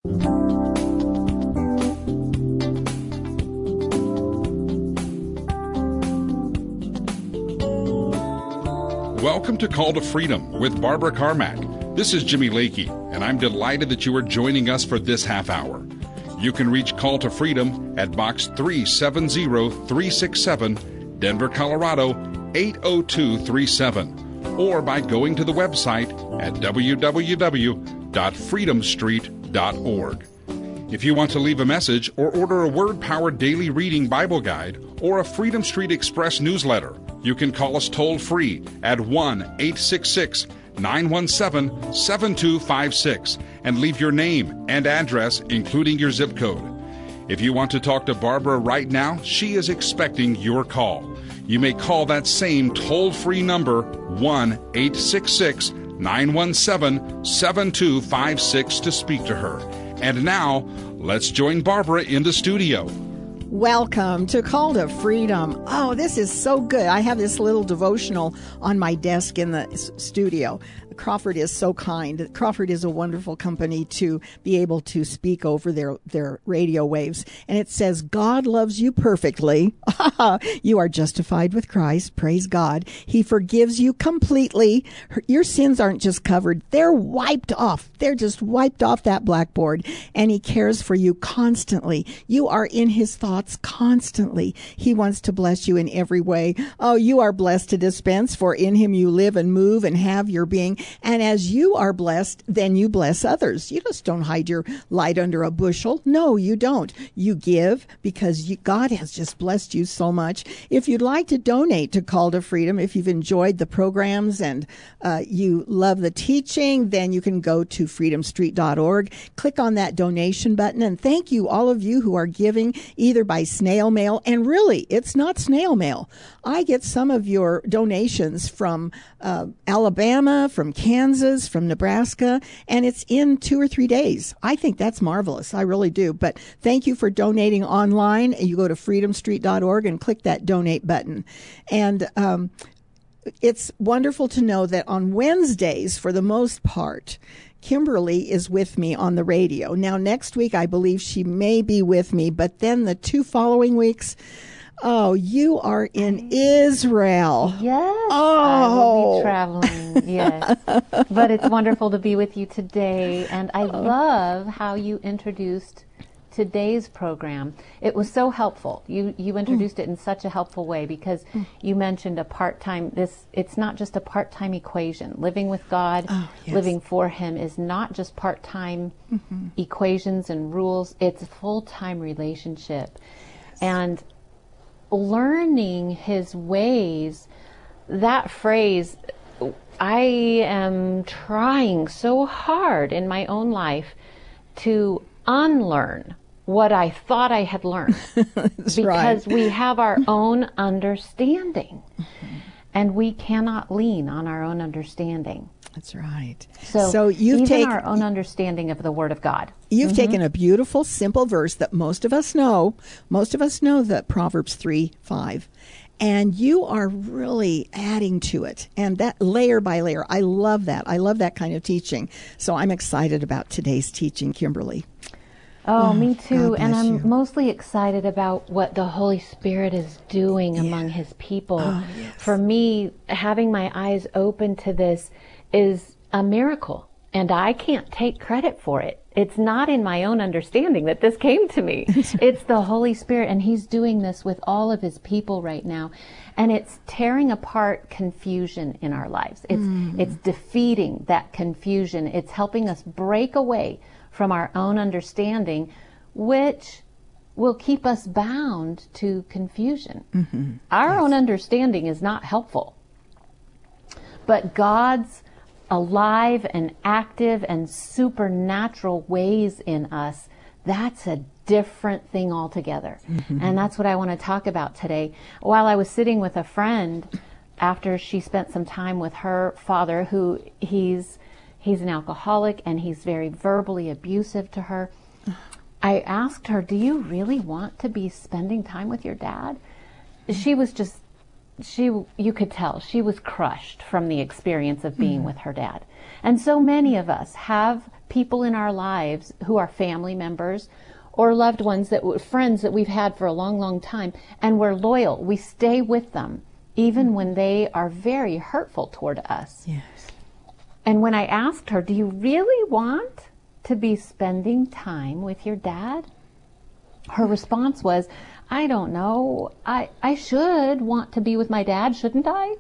Welcome to Call to Freedom with Barbara Carmack. This is Jimmy Lakey, and I'm delighted that you are joining us for this half hour. You can reach Call to Freedom at Box 370367, Denver, Colorado 80237, or by going to the website at www.freedomstreet.org. If you want to leave a message or order a Word-Powered Daily Reading Bible Guide or a Freedom Street Express newsletter, you can call us toll-free at 1-866-917-7256 and leave your name and address, including your zip code. If you want to talk to Barbara right now, she is expecting your call. You may call that same toll-free number, 1-866-917-7256, to speak to her. And now, let's join Barbara in the studio. Welcome to Call to Freedom. Oh, this is so good. I have this little devotional on my desk in the studio. Crawford is so kind. Crawford is a wonderful company to be able to speak over their radio waves. And it says, God loves you perfectly. You are justified with Christ. Praise God. He forgives you completely. Your sins aren't just covered. They're wiped off. They're just wiped off that blackboard. And he cares for you constantly. You are in his thoughts constantly. He wants to bless you in every way. Oh, you are blessed to dispense, for in him you live and move and have your being. And as you are blessed, then you bless others. You just don't hide your light under a bushel. No, you don't. You give because God has just blessed you so much. If you'd like to donate to Call to Freedom, if you've enjoyed the programs and you love the teaching, then you can go to freedomstreet.org, click on that donation button, and thank you, all of you who are giving either by snail mail. And really, it's not snail mail. I get some of your donations from Alabama, from Kansas, from Nebraska, and it's in 2 or 3 days. I think that's marvelous. I really do. But thank you for donating online. You go to freedomstreet.org and click that donate button. And it's wonderful to know that on Wednesdays, for the most part, Kimberly is with me on the radio. Now, next week, I believe she may be with me, but then the 2 following weeks, oh, you are in Israel. Yes, oh. I will be traveling, yes. But it's wonderful to be with you today, and I love how you introduced today's program. It was so helpful. You introduced it in such a helpful way because you mentioned a part-time, it's not just a part-time equation. Living with God, living for Him is not just part-time equations and rules. It's a full-time relationship. And learning His ways, that phrase, I am trying so hard in my own life to unlearn what I thought I had learned because we have our own understanding and we cannot lean on our own understanding. That's right. So you've taken our own understanding of the Word of God. You've taken a beautiful, simple verse that most of us know. Most of us know that Proverbs 3:5. And you are really adding to it. And that layer by layer, I love that. I love that kind of teaching. So I'm excited about today's teaching, Kimberly. Oh, me too. And I'm mostly excited about what the Holy Spirit is doing among His people. Oh, yes. For me, having my eyes open to this is a miracle, and I can't take credit for it. It's not in my own understanding that this came to me. It's the Holy Spirit, and He's doing this with all of His people right now. And it's tearing apart confusion in our lives. It's defeating that confusion. It's helping us break away from our own understanding, which will keep us bound to confusion. Our own understanding is not helpful. But God's alive and active and supernatural ways in us, that's a different thing altogether. And that's what I want to talk about today. While I was sitting with a friend after she spent some time with her father, who he's an alcoholic and he's very verbally abusive to her, I asked her, do you really want to be spending time with your dad? She was just, you could tell she was crushed from the experience of being with her dad. And so many of us have people in our lives who are family members or loved ones, friends that we've had for a long, long time, and we're loyal. We stay with them even when they are very hurtful toward us. Yes. And when I asked her, do you really want to be spending time with your dad? Her response was, I don't know. I should want to be with my dad, shouldn't I?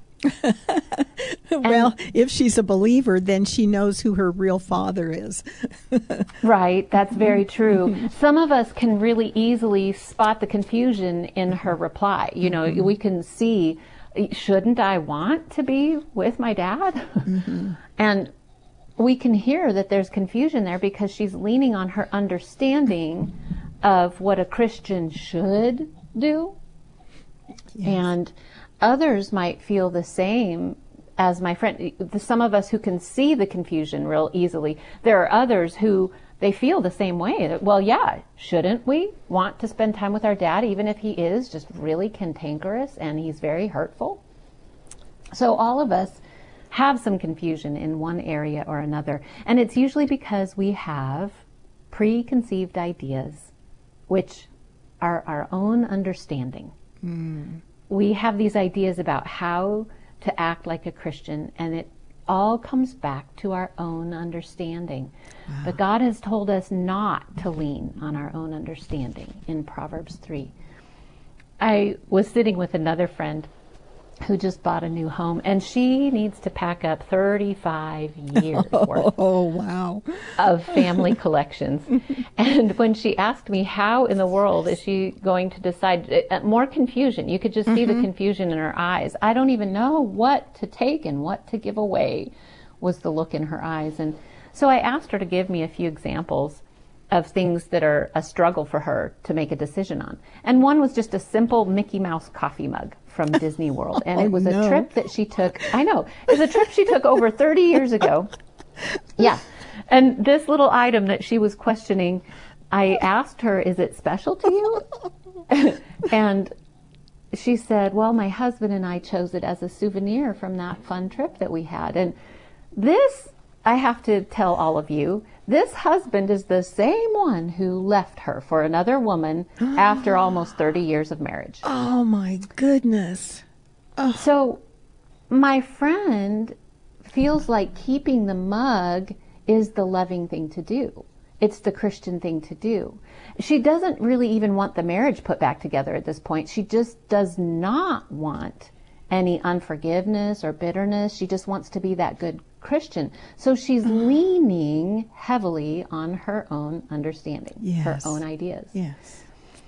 Well, if she's a believer, then she knows who her real father is. Right, that's very true. Some of us can really easily spot the confusion in her reply. You know, we can see, shouldn't I want to be with my dad? And we can hear that there's confusion there because she's leaning on her understanding of what a Christian should do. Yes. And others might feel the same as my friend. Some of us who can see the confusion real easily. There are others who they feel the same way. Well, yeah, shouldn't we want to spend time with our dad even if he is just really cantankerous and he's very hurtful? So all of us have some confusion in one area or another. And it's usually because we have preconceived ideas, which are our own understanding. We have these ideas about how to act like a Christian, and it all comes back to our own understanding. Wow. But God has told us not to lean on our own understanding in Proverbs 3. I was sitting with another friend who just bought a new home, and she needs to pack up 35 years worth of family collections. And when she asked me how in the world is she going to decide, more confusion. You could just see the confusion in her eyes. I don't even know what to take and what to give away, was the look in her eyes. And so I asked her to give me a few examples of things that are a struggle for her to make a decision on. And one was just a simple Mickey Mouse coffee mug from Disney World. And it was a trip that she took, it was a trip she took over 30 years ago. Yeah. And this little item that she was questioning, I asked her, is it special to you? And she said, well, my husband and I chose it as a souvenir from that fun trip that we had. And this, I have to tell all of you, this husband is the same one who left her for another woman after almost 30 years of marriage. Oh, my goodness. Oh. So my friend feels like keeping the mug is the loving thing to do. It's the Christian thing to do. She doesn't really even want the marriage put back together at this point. She just does not want any unforgiveness or bitterness. She just wants to be that good Christian. So she's leaning heavily on her own understanding, her own ideas. Yes.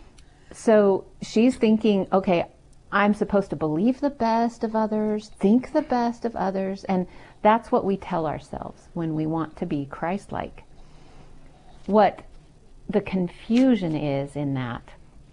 So she's thinking, okay, I'm supposed to believe the best of others, think the best of others, and that's what we tell ourselves when we want to be Christ-like. What the confusion is in that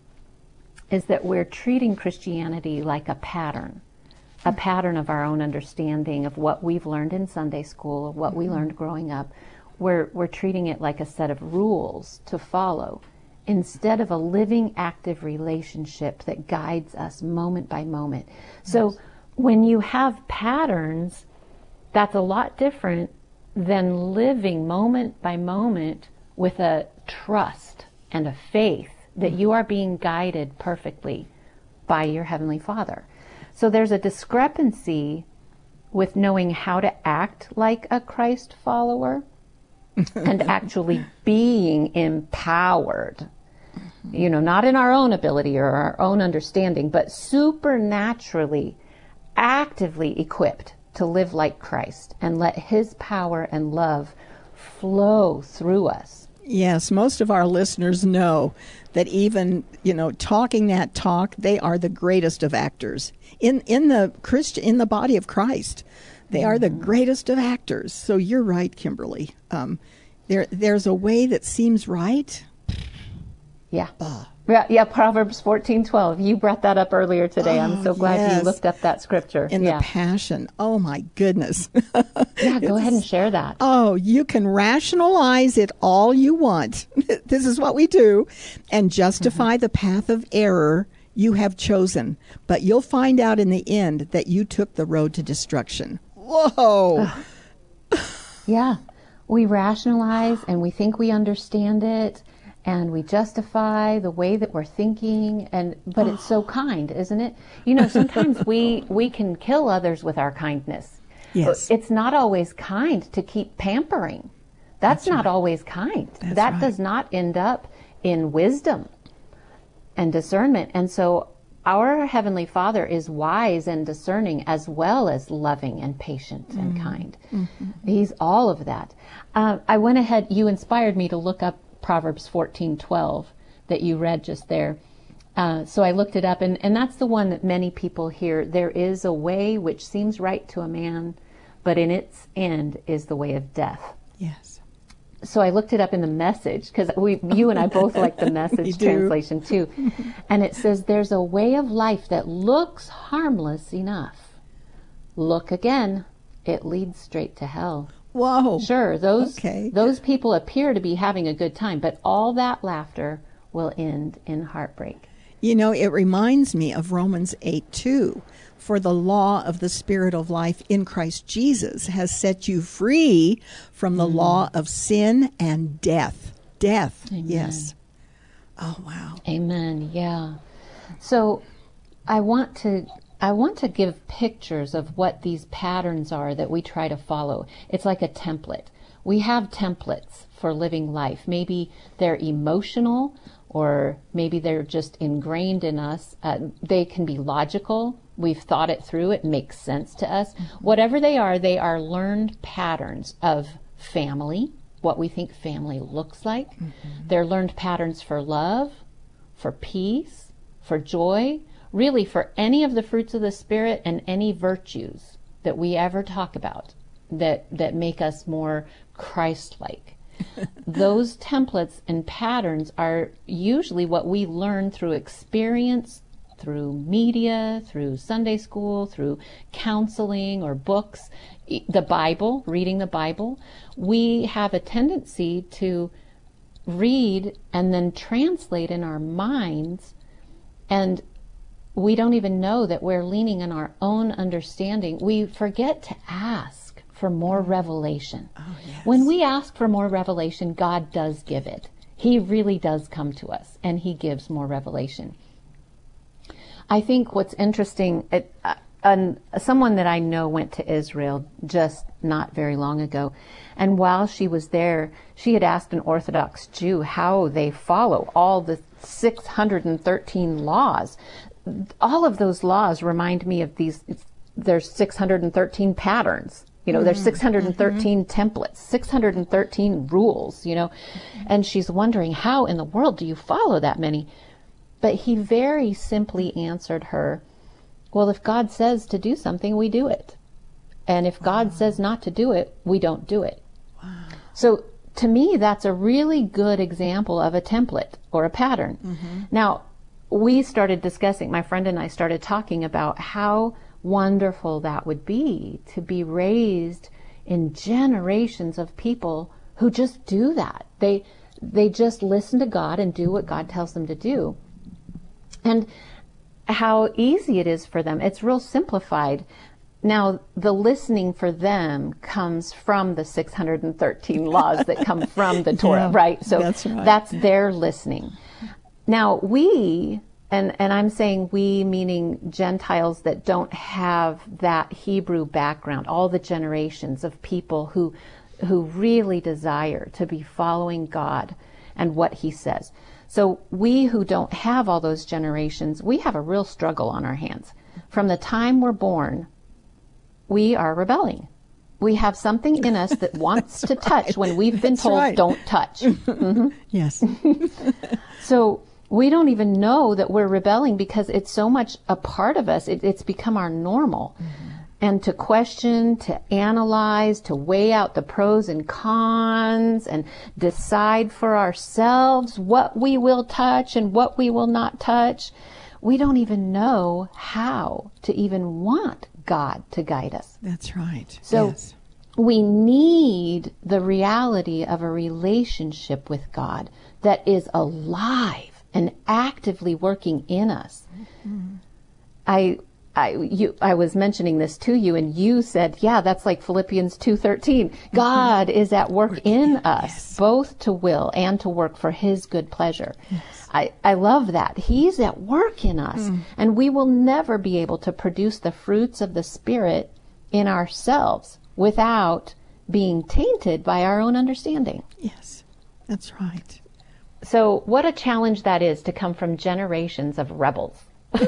is that we're treating Christianity like a pattern of our own understanding of what we've learned in Sunday school, what we learned growing up. We're treating it like a set of rules to follow instead of a living, active relationship that guides us moment by moment. So when you have patterns, that's a lot different than living moment by moment with a trust and a faith that you are being guided perfectly by your Heavenly Father. So there's a discrepancy with knowing how to act like a Christ follower and actually being empowered. You know, not in our own ability or our own understanding, but supernaturally, actively equipped to live like Christ and let His power and love flow through us. Yes, most of our listeners know that even, talking that talk, they are the greatest of actors. In the body of Christ, they are the greatest of actors. So you're right, Kimberly. There's a way that seems right. Yeah. Yeah, Proverbs 14:12. You brought that up earlier today. I'm so glad you looked up that scripture. In the Passion. Oh, my goodness. Yeah, go ahead and share that. Oh, you can rationalize it all you want. This is what we do. And justify the path of error you have chosen. But you'll find out in the end that you took the road to destruction. Whoa. Yeah. we rationalize and we think we understand it and we justify the way that we're thinking, but it's so kind, isn't it? You know, sometimes we can kill others with our kindness. Yes. It's not always kind to keep pampering. That's not always kind. That does not end up in wisdom and discernment. And so our Heavenly Father is wise and discerning as well as loving and patient and kind. He's all of that. I went ahead, you inspired me to look up Proverbs 14:12 that you read just there. So I looked it up, and that's the one that many people hear. There is a way which seems right to a man, but in its end is the way of death. Yes. So I looked it up in the Message, because you and I both like the Message translation too. And it says, there's a way of life that looks harmless enough. Look again, it leads straight to hell. Whoa. Sure, those people appear to be having a good time, but all that laughter will end in heartbreak. You know, it reminds me of Romans 8:2. For the law of the Spirit of life in Christ Jesus has set you free from the law of sin and death. Death, Amen. Yes. Oh, wow. Amen, yeah. So I want to give pictures of what these patterns are that we try to follow. It's like a template. We have templates for living life. Maybe they're emotional, or maybe they're just ingrained in us. They can be logical. We've thought it through. It makes sense to us. Whatever they are learned patterns of family, what we think family looks like. They're learned patterns for love, for peace, for joy, really for any of the fruits of the Spirit and any virtues that we ever talk about that make us more Christ-like. Those templates and patterns are usually what we learn through experience, through media, through Sunday school, through counseling or books, the Bible, reading the Bible. We have a tendency to read and then translate in our minds, and we don't even know that we're leaning on our own understanding. We forget to ask for more revelation. Oh, yes. When we ask for more revelation, God does give it. He really does come to us, and He gives more revelation. I think what's interesting, someone that I know went to Israel just not very long ago, and while she was there, she had asked an Orthodox Jew how they follow all the 613 laws. All of those laws remind me of there's 613 patterns. You know, there's 613 templates, 613 rules, you know, and she's wondering, how in the world do you follow that many? But he very simply answered her, well, if God says to do something, we do it. And if God says not to do it, we don't do it. Wow. So to me, that's a really good example of a template or a pattern. Now, we started discussing, my friend and I started talking about how wonderful that would be to be raised in generations of people who just do that. They just listen to God and do what God tells them to do. And how easy it is for them. It's real simplified. Now, the listening for them comes from the 613 laws that come from the Torah, right? So that's their listening. Now, we, and I'm saying we meaning Gentiles that don't have that Hebrew background, all the generations of people who really desire to be following God and what He says. So we who don't have all those generations, we have a real struggle on our hands. From the time we're born, we are rebelling. We have something in us that wants to touch when we've been told don't touch. Yes. So we don't even know that we're rebelling because it's so much a part of us. It's become our normal. And to question, to analyze, to weigh out the pros and cons and decide for ourselves what we will touch and what we will not touch. We don't even how to even want God to guide us. That's right. So yes. We need the reality of a relationship with God that is alive and actively working in us. I was mentioning this to you, and you said, yeah, that's like Philippians 2:13. God is at work in us, both to will and to work for his good pleasure. Yes. I love that. He's at work in us, and we will never be able to produce the fruits of the Spirit in ourselves without being tainted by our own understanding. Yes, that's right. So what a challenge that is, to come from generations of rebels.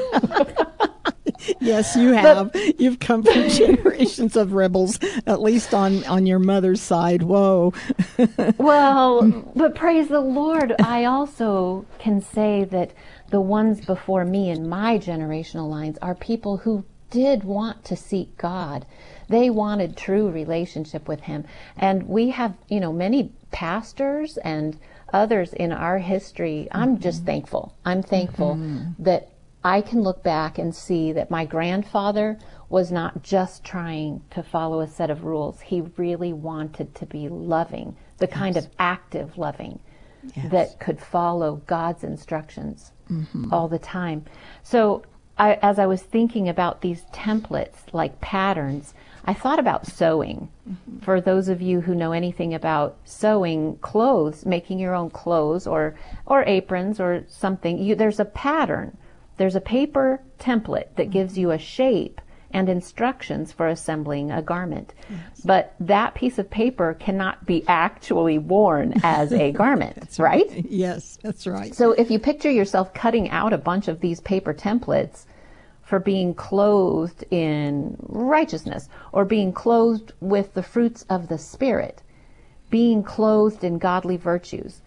Yes, you have. You've come from generations of rebels, at least on your mother's side. Whoa. Well, but praise the Lord, I also can say that the ones before me in my generational lines are people who did want to seek God. They wanted true relationship with him. And we have, many pastors and others in our history. I'm just thankful. I'm thankful that I can look back and see that my grandfather was not just trying to follow a set of rules. He really wanted to be loving, the kind of active loving that could follow God's instructions all the time. So as I was thinking about these templates, like patterns, I thought about sewing. For those of you who know anything about sewing clothes, making your own clothes or aprons or something, there's a pattern. There's a paper template that gives you a shape and instructions for assembling a garment. Yes. But that piece of paper cannot be actually worn as a garment, right? Yes, that's right. So if you picture yourself cutting out a bunch of these paper templates for being clothed in righteousness, or being clothed with the fruits of the Spirit, being clothed in godly virtues,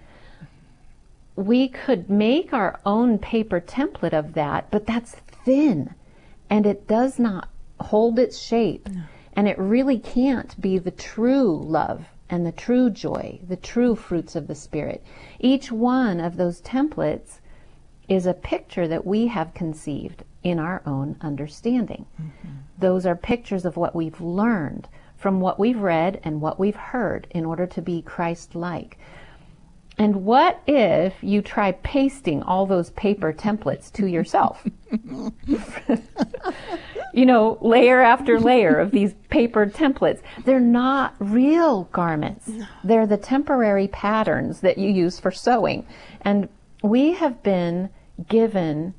we could make our own paper template of that, but that's thin and it does not hold its shape. No. And it really can't be the true love and the true joy, the true fruits of the Spirit. Each one of those templates is a picture that we have conceived in our own understanding. Those are pictures of what we've learned from what we've read and what we've heard in order to be Christ-like. And what if you try pasting all those paper templates to yourself? Layer after layer of these paper templates. They're not real garments. They're the temporary patterns that you use for sewing. And we have been given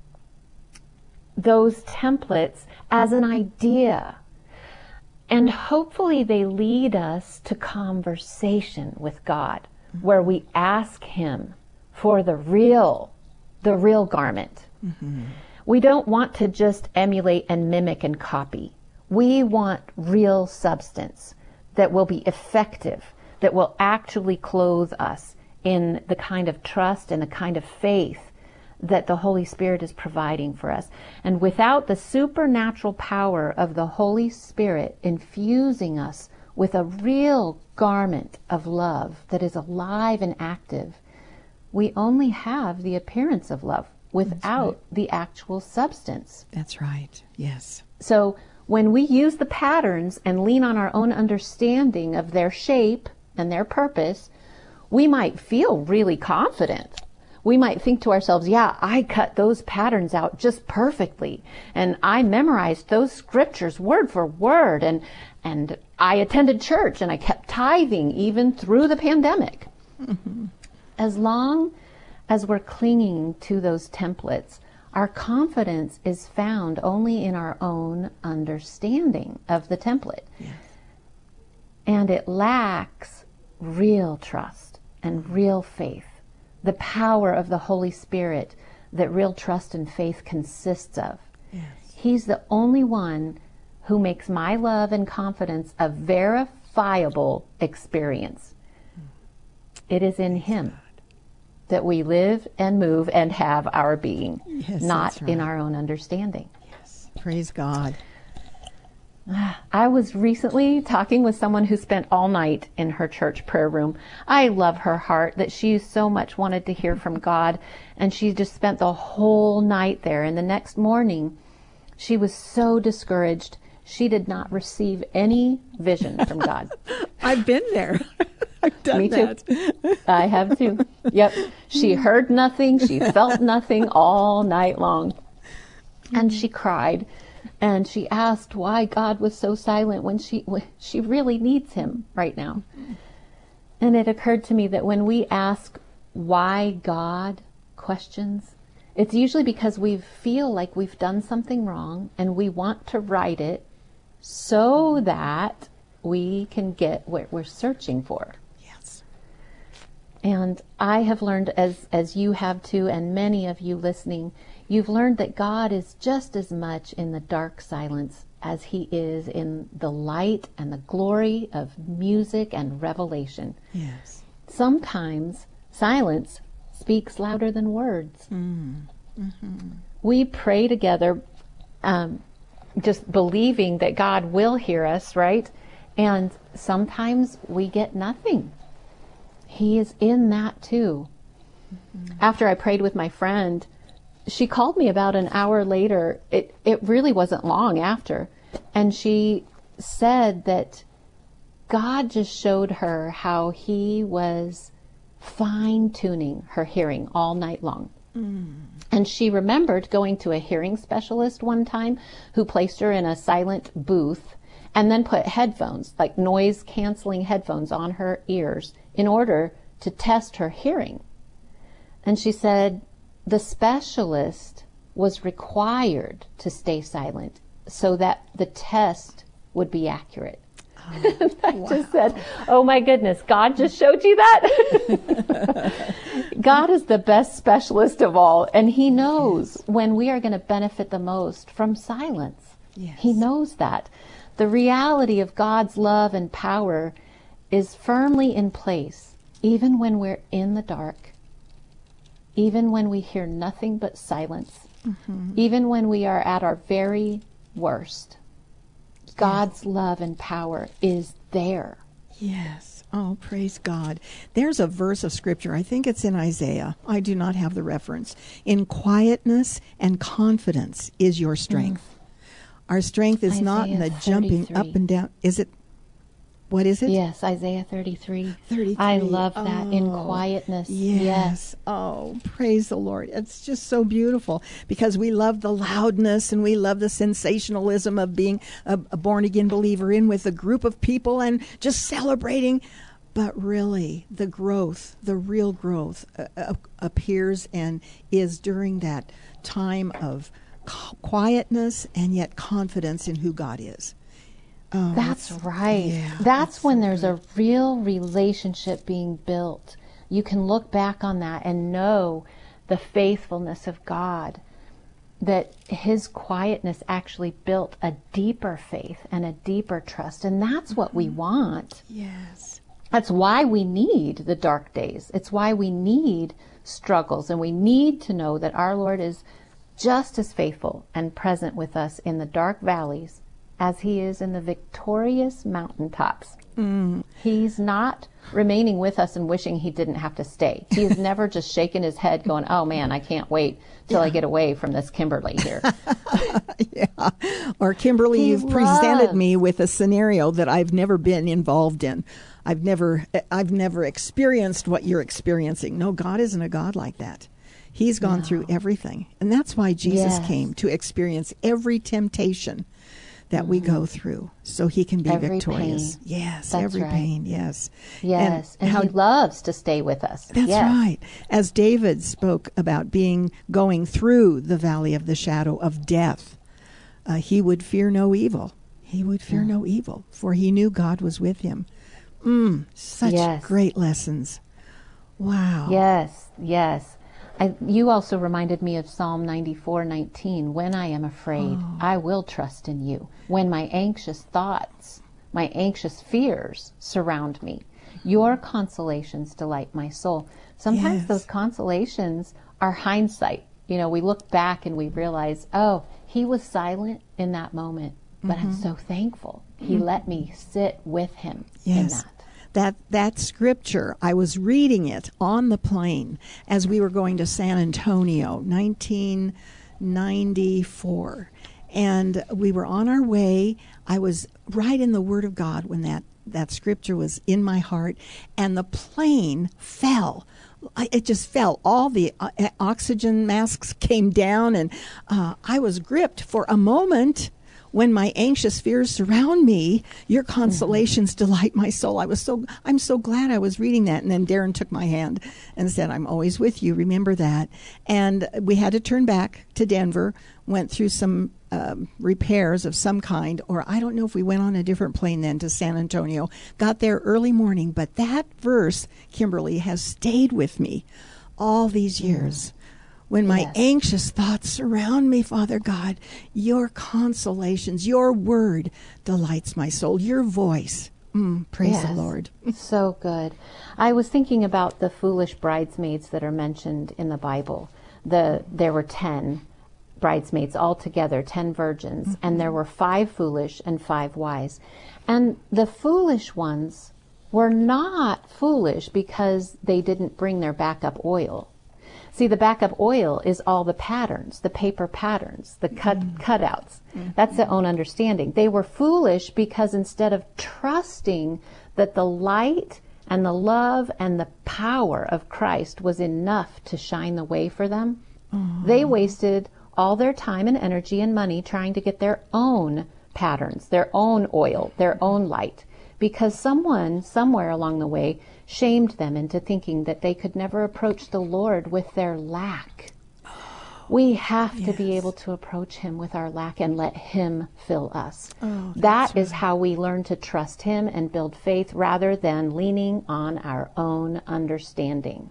those templates as an idea. And hopefully they lead us to conversation with God, where we ask him for the real garment. We don't want to just emulate and mimic and copy. We want real substance that will be effective, that will actually clothe us in the kind of trust and the kind of faith that the Holy Spirit is providing for us. And without the supernatural power of the Holy Spirit infusing us with a real garment of love that is alive and active, we only have the appearance of love without the actual substance. That's right. Yes. So when we use the patterns and lean on our own understanding of their shape and their purpose, we might feel really confident. We might think to ourselves, yeah, I cut those patterns out just perfectly, and I memorized those scriptures word for word, and I attended church, and I kept tithing even through the pandemic. As long as we're clinging to those templates, our confidence is found only in our own understanding of the template. Yes. And it lacks real trust and real faith, the power of the Holy Spirit that real trust and faith consists of. Yes. He's the only one who makes my love and confidence a verifiable experience. It is in him that we live and move and have our being, not in our own understanding. Yes. Praise God. I was recently talking with someone who spent all night in her church prayer room. I love her heart that she so much wanted to hear from God, and she just spent the whole night there. And the next morning, she was so discouraged. She did not receive any vision from God. I've been there. I've done Me too. that. I have too. Yep. She heard nothing. She felt nothing all night long. And she cried And she asked why God was so silent when she really needs him right now. And it occurred to me that when we ask why God questions, it's usually because we feel like we've done something wrong and we want to right it so that we can get what we're searching for. Yes. And I have learned, as you have too, and many of you listening, you've learned that God is just as much in the dark silence as he is in the light and the glory of music and revelation. Yes. Sometimes silence speaks louder than words. We pray together, just believing that God will hear us, right? And sometimes we get nothing. He is in that too. After I prayed with my friend, she called me about an hour later. It really wasn't long after. And she said that God just showed her how he was fine-tuning her hearing all night long. And she remembered going to a hearing specialist one time who placed her in a silent booth and then put headphones, like noise-canceling headphones, on her ears in order to test her hearing. And she said the specialist was required to stay silent so that the test would be accurate. I just said, oh my goodness, God just showed you that? God is the best specialist of all, and he knows when we are going to benefit the most from silence. Yes. He knows that. The reality of God's love and power is firmly in place, even when we're in the dark, even when we hear nothing but silence, even when we are at our very worst. God's love and power is there. Yes. Oh, praise God. There's a verse of Scripture, I think it's in Isaiah. I do not have the reference. In quietness and confidence is your strength. Our strength is not in the jumping 33. up and down. Is it? What is it? Yes, Isaiah 33. 33. I love that. In quietness. Yes. Oh, praise the Lord. It's just so beautiful because we love the loudness and we love the sensationalism of being a born-again believer in with a group of people and just celebrating. But really, the growth, the real growth appears and is during that time of quietness and yet confidence in who God is. Oh, that's right. Yeah, that's when there's a real relationship being built. You can look back on that and know the faithfulness of God, that his quietness actually built a deeper faith and a deeper trust. And that's what we want. Yes. That's why we need the dark days. It's why we need struggles. And we need to know that our Lord is just as faithful and present with us in the dark valleys as he is in the victorious mountaintops. He's not remaining with us and wishing he didn't have to stay. He has never just shaken his head going, oh man, I can't wait till I get away from this Kimberly here. Yeah. Or Kimberly, you've presented me with a scenario that I've never been involved in. I've never experienced what you're experiencing. No, God isn't a God like that. He's gone through everything. And that's why Jesus came, to experience every temptation that we go through so he can be every victorious. Pain. Yes, that's every right. pain, yes. Yes, and he loves to stay with us. That's right. As David spoke about going through the valley of the shadow of death, he would fear no evil. He would fear no evil, for he knew God was with him. Such great lessons. Wow. Yes, yes. You also reminded me of Psalm 94:19. When I am afraid, I will trust in you. When my anxious thoughts, my anxious fears surround me, your consolations delight my soul. Sometimes those consolations are hindsight. You know, we look back and we realize, oh, he was silent in that moment, but I'm so thankful. He let me sit with him in that. That scripture, I was reading it on the plane as we were going to San Antonio, 1994. And we were on our way. I was right in the Word of God when that scripture was in my heart. And the plane fell it just fell. All the oxygen masks came down, and I was gripped for a moment. When my anxious fears surround me, your consolations delight my soul. I'm so glad I was reading that. And then Darren took my hand and said, I'm always with you. Remember that. And we had to turn back to Denver, went through some repairs of some kind, or I don't know if we went on a different plane then to San Antonio. Got there early morning. But that verse, Kimberly, has stayed with me all these years. When my anxious thoughts surround me, Father God, your consolations, your word delights my soul, your voice. Praise the Lord. So good. I was thinking about the foolish bridesmaids that are mentioned in the Bible. There were 10 bridesmaids altogether, 10 virgins, and there were 5 foolish and 5 wise. And the foolish ones were not foolish because they didn't bring their backup oil. See, the backup oil is all the patterns, the paper patterns, the cutouts. That's their own understanding. They were foolish because instead of trusting that the light and the love and the power of Christ was enough to shine the way for them, they wasted all their time and energy and money trying to get their own patterns, their own oil, their own light, because someone somewhere along the way shamed them into thinking that they could never approach the Lord with their lack. We have to be able to approach him with our lack and let him fill us. That is how we learn to trust him and build faith rather than leaning on our own understanding.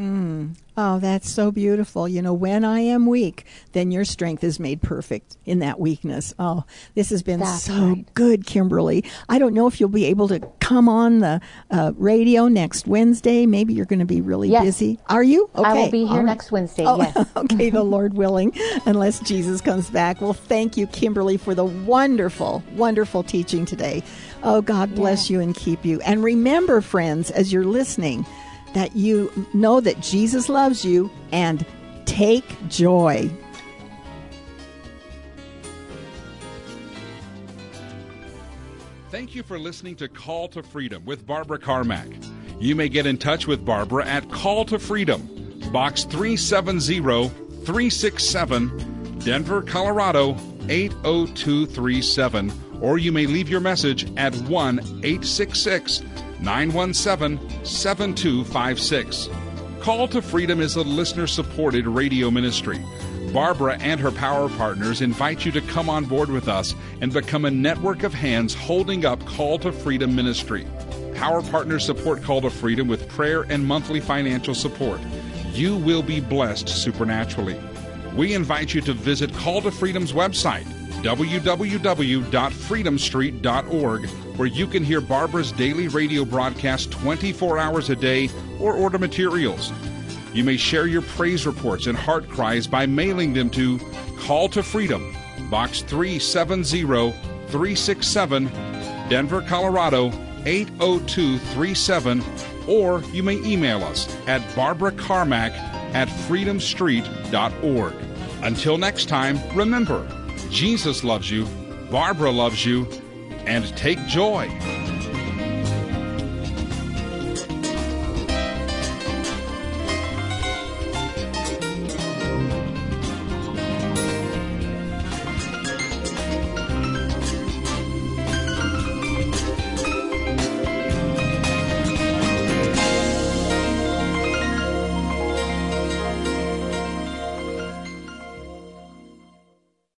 Oh, that's so beautiful. You know, when I am weak, then your strength is made perfect in that weakness. Oh, this has been good, Kimberly. I don't know if you'll be able to come on the radio next Wednesday. Maybe you're going to be really busy. Are you? Okay. I will be here next Wednesday, yes. Okay, the Lord willing, unless Jesus comes back. Well, thank you, Kimberly, for the wonderful, wonderful teaching today. Oh, God bless you and keep you. And remember, friends, as you're listening, that you know that Jesus loves you, and take joy. Thank you for listening to Call to Freedom with Barbara Carmack. You may get in touch with Barbara at Call to Freedom, Box 370-367, Denver, Colorado 80237, or you may leave your message at 1-866-917-7256. Call to Freedom is a listener-supported radio ministry. Barbara and her power partners invite you to come on board with us and become a network of hands holding up Call to Freedom ministry. Power partners support Call to Freedom with prayer and monthly financial support. You will be blessed supernaturally. We invite you to visit Call to Freedom's website, www.freedomstreet.org, where you can hear Barbara's daily radio broadcast 24 hours a day or order materials. You may share your praise reports and heart cries by mailing them to Call to Freedom, Box 370-367, Denver, Colorado 80237, or you may email us at barbaracarmack@freedomstreet.org. Until next time, remember, Jesus loves you, Barbara loves you, and take joy.